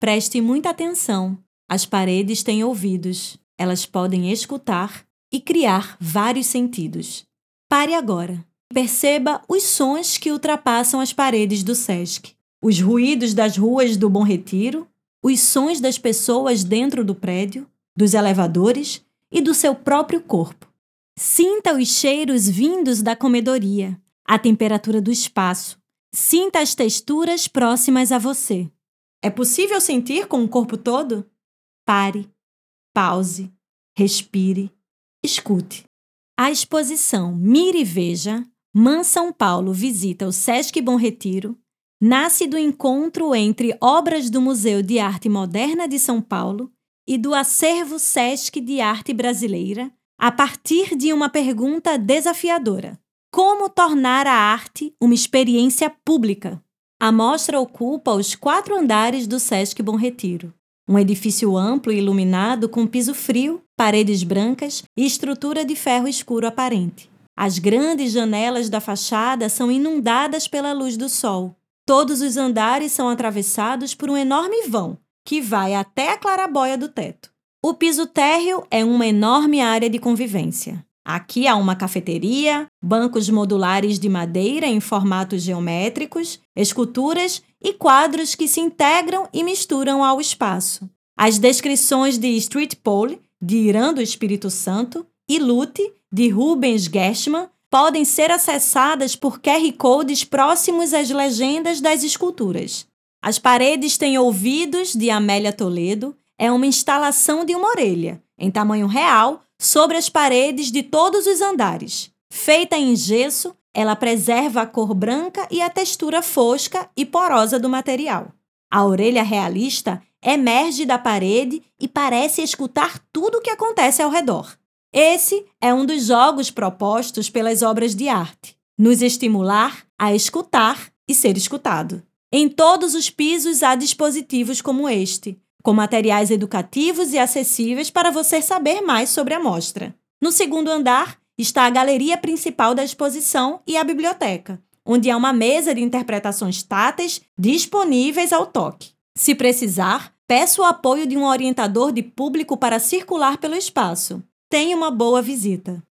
Preste muita atenção. As paredes têm ouvidos. Elas podem escutar e criar vários sentidos. Pare agora. Perceba os sons que ultrapassam as paredes do SESC. Os ruídos das ruas do Bom Retiro, os sons das pessoas dentro do prédio, dos elevadores e do seu próprio corpo. Sinta os cheiros vindos da comedoria, a temperatura do espaço. Sinta as texturas próximas a você. É possível sentir com o corpo todo? Pare, pause, respire, escute. A exposição Mire e Veja, MAN São Paulo visita o SESC Bom Retiro, nasce do encontro entre obras do Museu de Arte Moderna de São Paulo e do Acervo SESC de Arte Brasileira, a partir de uma pergunta desafiadora: como tornar a arte uma experiência pública? A mostra ocupa os 4 andares do SESC Bom Retiro, um edifício amplo e iluminado com piso frio, paredes brancas e estrutura de ferro escuro aparente. As grandes janelas da fachada são inundadas pela luz do sol. Todos os andares são atravessados por um enorme vão, que vai até a clarabóia do teto. O piso térreo é uma enorme área de convivência. Aqui há uma cafeteria, bancos modulares de madeira em formatos geométricos, esculturas e quadros que se integram e misturam ao espaço. As descrições de Street Pole, de Irã do Espírito Santo, e Lute, de Rubens Gershman, podem ser acessadas por QR Codes próximos às legendas das esculturas. As paredes têm ouvidos, de Amélia Toledo, é uma instalação de uma orelha, em tamanho real, sobre as paredes de todos os andares. Feita em gesso, ela preserva a cor branca e a textura fosca e porosa do material. A orelha realista emerge da parede e parece escutar tudo o que acontece ao redor. Esse é um dos jogos propostos pelas obras de arte, nos estimular a escutar e ser escutado. Em todos os pisos há dispositivos como este, com materiais educativos e acessíveis para você saber mais sobre a mostra. No segundo andar está a galeria principal da exposição e a biblioteca, onde há uma mesa de interpretações táteis disponíveis ao toque. Se precisar, peça o apoio de um orientador de público para circular pelo espaço. Tenha uma boa visita!